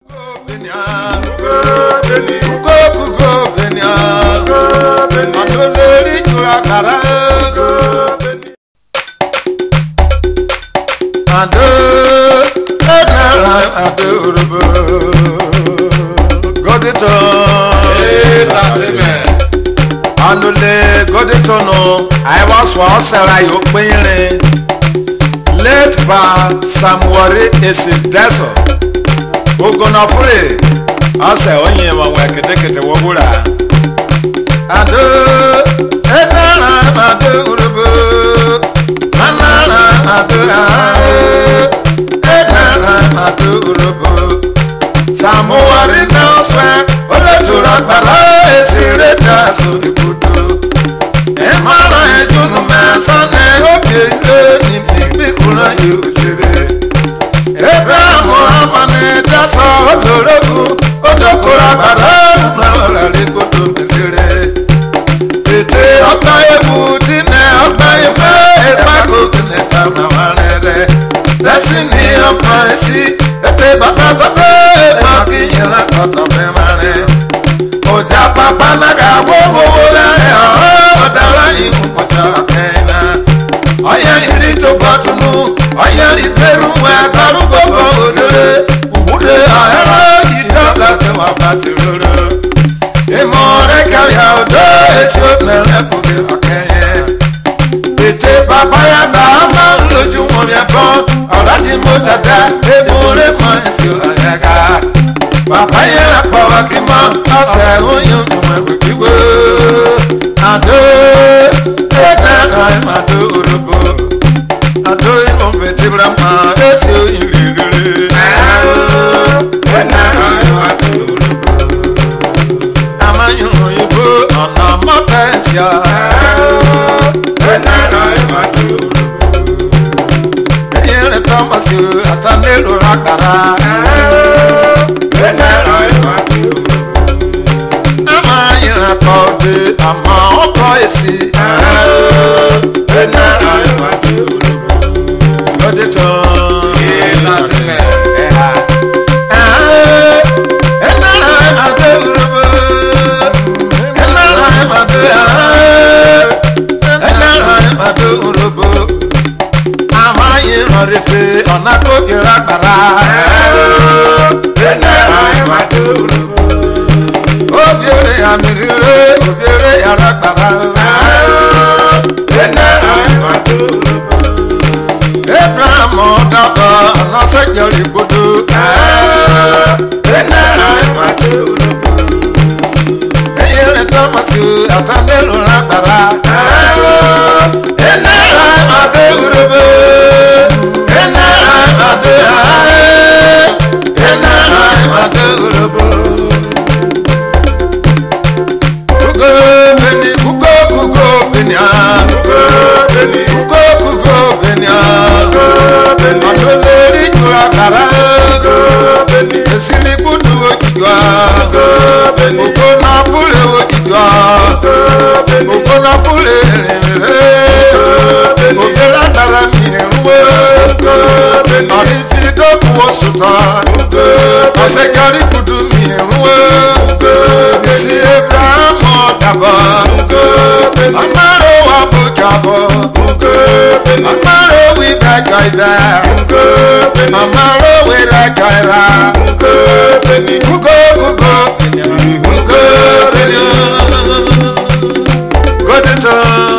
I was led by Samuari Esideso Ogonafure Ase onye mwa kete wobura Ado Enara ado urubu Anara ado Enara ado urubu Samuari Nasa Oletura Bara Esideso Ibudu Emara ejunu mesane obile ni pikura yujebe Abraham amane dasa olorogu odokora bara na legodo mesere Tete obaye butine obaye pako keneta mamarere Desini obaisi ete baba tote makinyela toto memare Oja papa naga wowo Oya iri to batumu, oya ri peru wa karu bobo odere, umude ahera idala te wa batiroro. Emore kaya odo esi onere fuge akeye. Ete baba ya baba loju mo mi abo, alaji mo tata emore mo esi ayega. Baba ya la pawa kima, ase oyun mo wikiwo. Ado Mado urubo Ado imo vetibra ma Esio iririre Mado urubo Amanyu ibo Ana mapensia Mado urubo Eyele tomasio Atanelo rakara Mado urubo Amanyu rakode Ama oko esi Ona ko gira bara Obiere amirire obiere yara bara Abraham odaba ona sejeri bodo Eyere Thomasu atanelo rabara Enara made urubo Asekari kudu mi ruwe Si Abraham odaba Amaro wabujabo Amaro wida gaida Amaro wida gaira Kugo Godito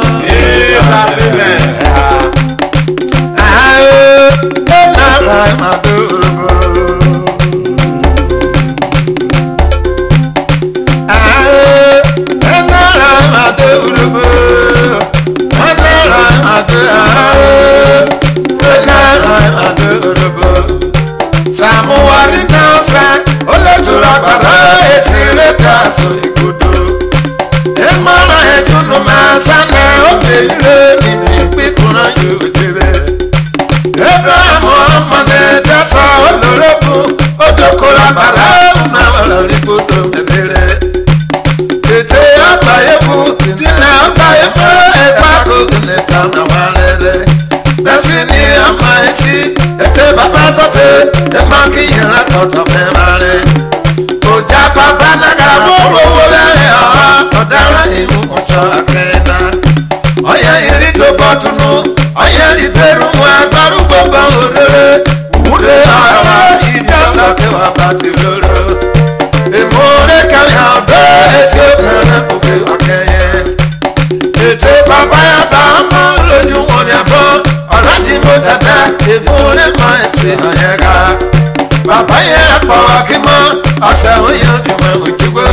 Samuari dansa, oletura para esire taso igudo. Emana ejunu masane obire ni pikuna yujebe. Abraham amane dasa olorogu odokora para una igudo mebere. Ete abayebu tina abayebu epako kuneta na walele. Desini amaisi ete baba tote emaki yera sọ̀tọ̀ fẹ́ máa rẹ̀. Ọjà bàbá nàgà wọ́rọ̀ owó lẹ́rẹ̀ ọ̀daràn ìlú ọ̀ṣọ́ akẹ́nà. Ọ̀yà ìrì tó bọ̀ túnú ọ̀yà ìrì fẹ́rù wọn agbárù gbogbo òdòdó. Òwúrẹ́ ara ìdíọ̀lá kẹwàá bá ti lóró. Èmọ̀rẹ́ kàlẹ́ ọ̀dọ́ ẹ̀sẹ̀ òkúrẹ́ òkè ọ̀kẹ́yẹ. Ètò bàbá yà bá mọ́ lójú wọn ni àbọ̀. Ọ̀làjì mo tàtà ìfúnlẹ̀ máa ń ṣe àyẹ̀ká. Bàbá yẹn àpọ̀ wá kí mọ́ ọ̀sẹ̀ òyìn ìmọ̀ òjúgbó.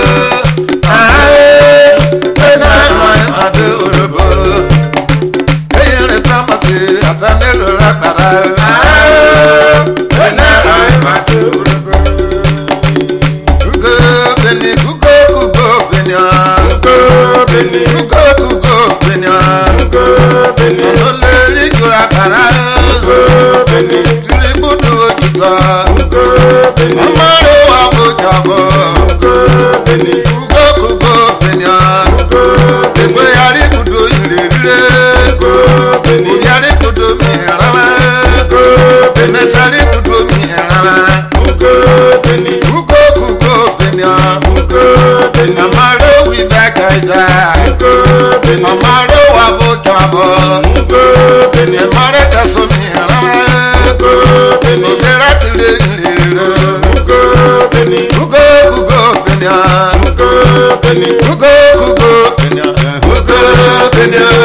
Ààyè náà nọ ẹ̀ máa dé òròbó. Èyí rẹ̀ tó mọ̀ sí àtàndélò lágbára. Ààyè náà nọ ẹ̀ máa dé òròbó. Kúkó bẹ̀ni kúkó kúkó bẹ̀ni ọ̀. Kúkó bẹ̀ni kúkó kúkó bẹ̀ni ọ̀. Kúkó bẹ̀ni olórí jura kàrá. Kúkó bẹ̀ni tìrìbùdù òjìgbà. Kúkó bẹ̀ni ọmọ rẹ̀ wà bójàbọ̀. Kúkó bẹ̀ni kúkó kúkó bẹ̀ni ọ̀. Kúkó bẹ̀ni ìgbé yàrá ibùdó ìrìnrìnrè. Kúkó bẹ̀ni yàrá ibùdó mìíràn. Kúkó bẹ̀ni mẹ́tàlí ibùdó mìíràn. Kúkó bẹ̀ni kúkó kúkó bẹ̀ni ọ̀. Kúkó bẹ̀ni amaro wí bẹ́ẹ̀ kàìdá. Kúkó bẹ̀ni amaro wà bójàbọ̀. Kúkó bẹ̀ni ẹ̀mọ́rẹ́ tẹ̀sán mìíràn. Kúkó bẹ̀ni òkèrè tìlẹ̀ ìrìnrìnrè. Kúkó bẹ̀ni kúkó kúkó bẹ̀ni ọ̀. Kúkó bẹ̀ni kúkó kúkó bẹ̀ni ọ̀. Kúkó bẹ̀ni ọ̀.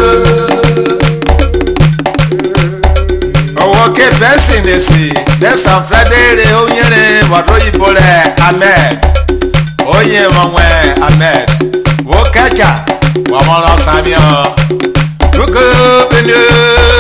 Ọwọ́ ké bẹ́sì nìsí dẹ́sán fúlẹ́dẹ́rẹ́ oyinrin wàdó ìbò rẹ̀ Ahmed oyin wọ̀nwẹ̀ Ahmed wò kẹ́kẹ́ wọ́n mọ̀ lọ sàmì ọ̀. Kúkó bẹ̀ni ọ̀.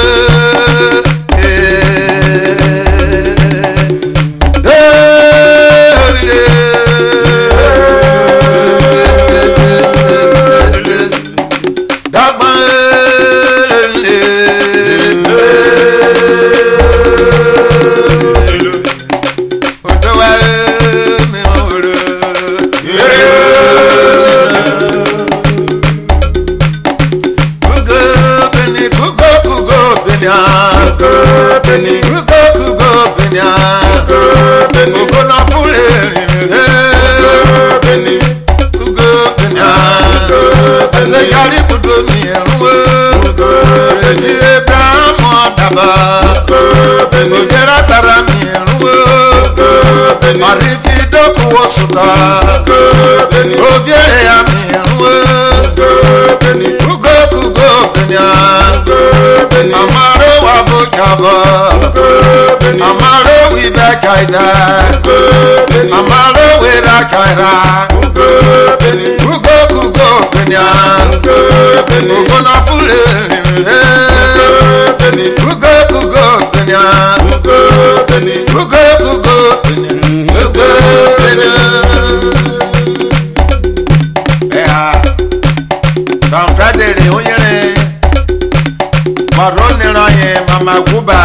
Suka obiere ya miruwe kugo kugo benya amaro wa bokabo amaro wi bakaida amaro we rakaira kugo kugo benya kugo na fule kugo kugo benya kugo kugo benya San Friday oyere Marone roye mama guba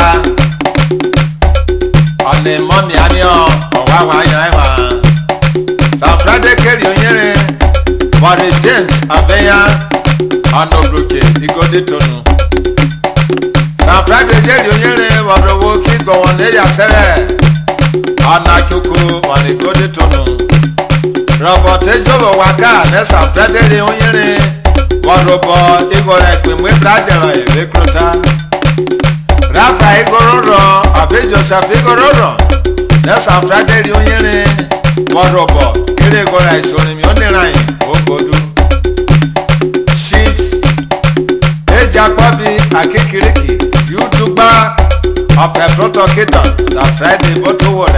Ane mommy anio owawa yawa San Friday keri oyere Mari James Aveya Anobroke igode tonu San Friday keri oyere Warowo kigo wonde ya sere Anachuku wani igode tonu Robert Ejobo waka Nesa Friday oyere Warobo igore pemwe brajero ebekrota Rafa igororo abe Joseph igororo Nesa Friday oyere Warobo ire igora isoni mi oniran ogodu Chief Ejakwabi akekiriki Yudugba of a protocator Sa Friday voto word